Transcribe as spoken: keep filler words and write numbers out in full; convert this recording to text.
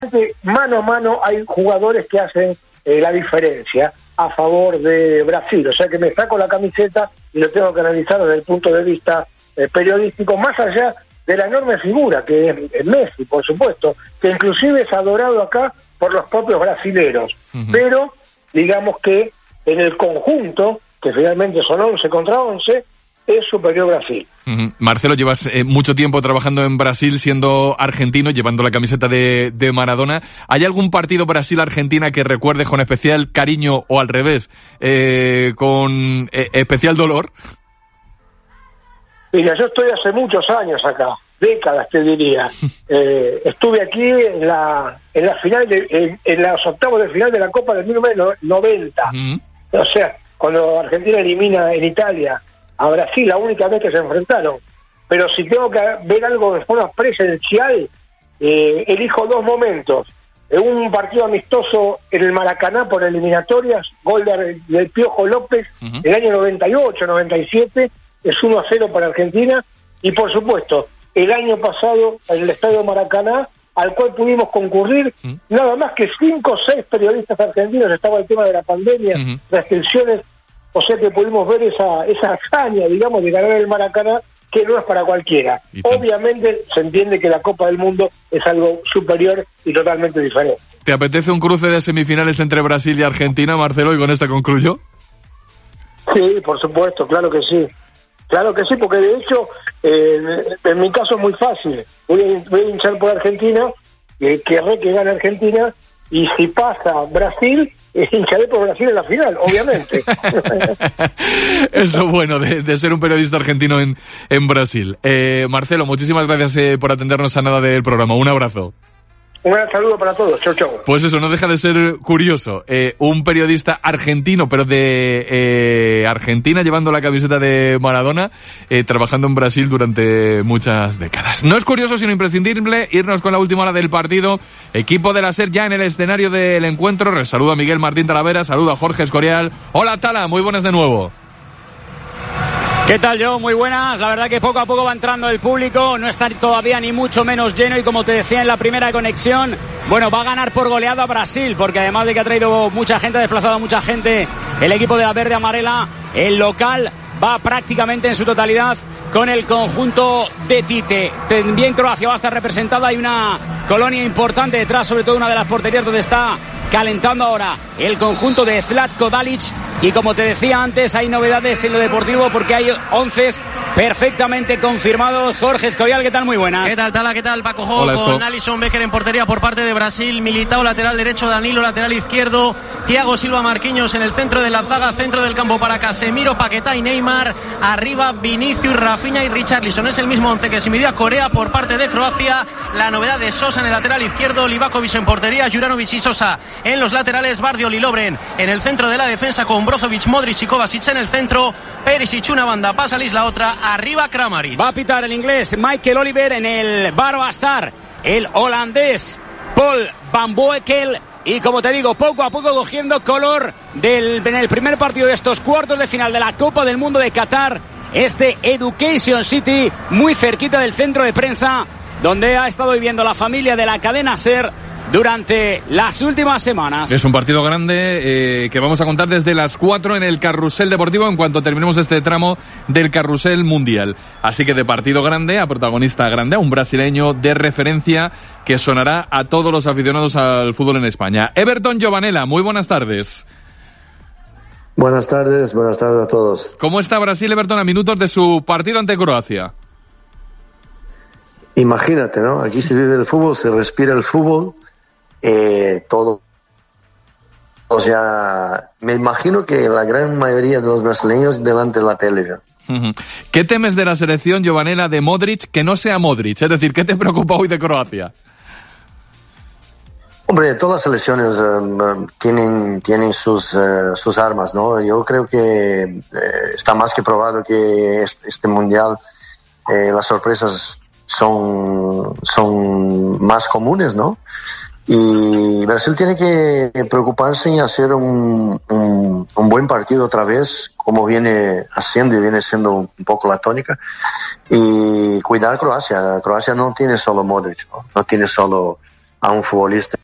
mano a mano hay jugadores que hacen eh, la diferencia a favor de Brasil, o sea que me saco la camiseta y lo tengo que analizar desde el punto de vista eh, periodístico, más allá de la enorme figura que es, es Messi, por supuesto, que inclusive es adorado acá por los propios brasileros, uh-huh. pero digamos que en el conjunto, que finalmente son once contra once, es superior Brasil. Uh-huh. Marcelo, llevas eh, mucho tiempo trabajando en Brasil, siendo argentino, llevando la camiseta de, de Maradona. ¿Hay algún partido Brasil-Argentina que recuerdes con especial cariño o al revés, eh, con eh, especial dolor? Mira, yo estoy hace muchos años acá, décadas te diría. Eh, estuve aquí en la en la final, de, en, en los octavos de final de la Copa del mil novecientos noventa. Uh-huh. O sea, cuando Argentina elimina en Italia a Brasil, la única vez que se enfrentaron. Pero si tengo que ver algo de forma presencial, eh, elijo dos momentos. En un partido amistoso en el Maracaná por eliminatorias, gol de, del Piojo López, uh-huh. el año noventa y ocho noventa y siete, es uno a cero para Argentina. Y por supuesto, el año pasado en el Estadio Maracaná, al cual pudimos concurrir, uh-huh. nada más que cinco o seis periodistas argentinos, estaba el tema de la pandemia, uh-huh. restricciones. O sea que pudimos ver esa esa hazaña, digamos, de ganar el Maracaná, que no es para cualquiera. Obviamente se entiende que la Copa del Mundo es algo superior y totalmente diferente. ¿Te apetece un cruce de semifinales entre Brasil y Argentina, Marcelo? Y con esta concluyo. Sí, por supuesto, claro que sí. Claro que sí, porque de hecho, eh, en mi caso es muy fácil. Voy a, voy a hinchar por Argentina, eh, querré que gane Argentina, y si pasa Brasil, hincharé por Brasil en la final, obviamente. Es lo bueno de, de ser un periodista argentino en, en Brasil. Eh, Marcelo, muchísimas gracias eh, por atendernos a nada del programa. Un abrazo. Un gran saludo para todos. Chau, chau. Pues eso, no deja de ser curioso. Eh, un periodista argentino, pero de eh, Argentina, llevando la camiseta de Maradona, eh, trabajando en Brasil durante muchas décadas. No es curioso, sino imprescindible irnos con la última hora del partido. Equipo de la SER ya en el escenario del encuentro. Saludo a Miguel Martín Talavera, saludo a Jorge Escorial. Hola, Tala, muy buenas de nuevo. ¿Qué tal, yo? Muy buenas. La verdad que poco a poco va entrando el público. No está todavía ni mucho menos lleno. Y como te decía en la primera conexión, bueno, va a ganar por goleada a Brasil. Porque además de que ha traído mucha gente, ha desplazado a mucha gente el equipo de la verde amarela, el local va prácticamente en su totalidad con el conjunto de Tite. También Croacia va a estar representada. Hay una colonia importante detrás, sobre todo una de las porterías donde está calentando ahora el conjunto de Zlatko Dalic. Y como te decía antes, hay novedades en lo deportivo porque hay once perfectamente confirmados. Jorge Escorial, ¿qué tal? Muy buenas. ¿Qué tal, Tala? ¿Qué tal, Paco Jo? Hola, con Alisson Becker en portería por parte de Brasil. Militao lateral derecho, Danilo lateral izquierdo, Thiago Silva, Marquinhos en el centro de la zaga, centro del campo para Casemiro, Paquetá y Neymar. Arriba Vinicius, Rafinha y Richarlison. Es el mismo once que se midió a Corea por parte de Croacia. La novedad de Sosa en el lateral izquierdo, Livakovic en portería, Juranovic y Sosa en los laterales, Bardiol y Lovren en el centro de la defensa con Brozovic, Modric y Kovacic en el centro, Perisic una banda, Pasalis la otra, arriba Kramaric. Va a pitar el inglés Michael Oliver, en el bar va a estar el holandés Paul Van Boekel. Y como te digo, poco a poco cogiendo color del, en el primer partido de estos cuartos de final de la Copa del Mundo de Qatar, este Education City, muy cerquita del centro de prensa, donde ha estado viviendo la familia de la cadena SER durante las últimas semanas. Es un partido grande eh, que vamos a contar desde las cuatro en el Carrusel Deportivo en cuanto terminemos este tramo del Carrusel Mundial. Así que de partido grande a protagonista grande, a un brasileño de referencia que sonará a todos los aficionados al fútbol en España. Everton Giovanella, muy buenas tardes. Buenas tardes, buenas tardes a todos. ¿Cómo está Brasil, Everton, a minutos de su partido ante Croacia? Imagínate, ¿no? Aquí se vive el fútbol, se respira el fútbol. Eh, todo, o sea, me imagino que la gran mayoría de los brasileños delante de la tele. Uh-huh. ¿Qué temes de la selección, Giovanella, de Modric que no sea Modric? Es decir, ¿qué te preocupa hoy de Croacia? Hombre, todas las selecciones uh, tienen tienen sus uh, sus armas, ¿no? Yo creo que eh, está más que probado que este, este mundial eh, las sorpresas son son más comunes, ¿no? Y Brasil tiene que preocuparse y hacer un, un, un buen partido otra vez, como viene haciendo y viene siendo un poco la tónica, y cuidar a Croacia. Croacia no tiene solo Modric, no, no tiene solo a un futbolista